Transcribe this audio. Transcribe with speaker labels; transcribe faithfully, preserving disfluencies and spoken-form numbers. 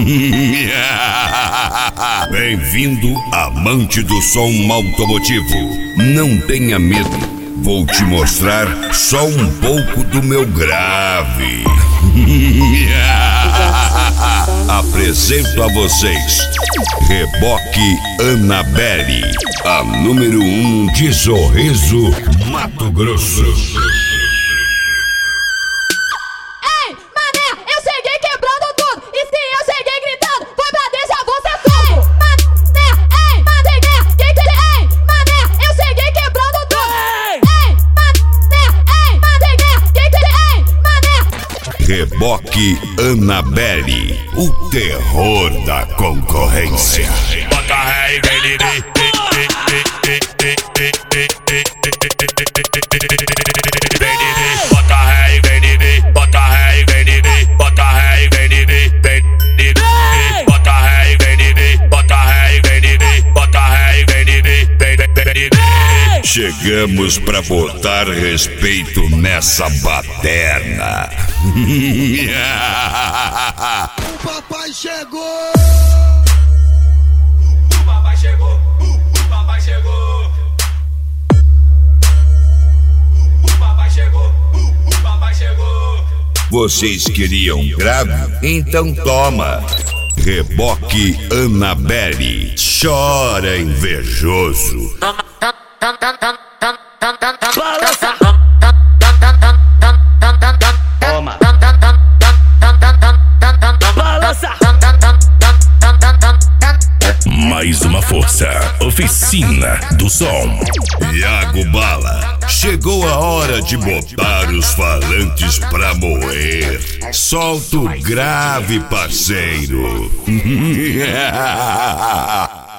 Speaker 1: Bem-vindo, amante do som automotivo. Não tenha medo, vou te mostrar só um pouco do meu grave. Apresento a vocês Reboque Annabelle, a número um de Sorriso, Mato Grosso. Reboque Annabelle, o terror da concorrência.
Speaker 2: Bota ré e vem Lili. Vem Lili, bota ré e vem Lili. Bota ré e vem Lili. Bota ré e vem Lili. Vem Lili, bota ré e vem Lili. Bota ré e vem Lili. Bota ré e vem Lili. Vem, vem, vem Lili.
Speaker 1: Chegamos pra botar respeito nessa baderna.
Speaker 3: O papai chegou!
Speaker 2: O papai chegou! O papai chegou! O papai chegou! O papai chegou!
Speaker 1: Vocês queriam grave? Então toma! Reboque Annabelle, chora invejoso.
Speaker 4: Balança. Toma. Balança.
Speaker 5: Mais uma força, oficina do som.
Speaker 1: Iago Bala, chegou a hora de botar os falantes pra moer. Solta o grave, parceiro.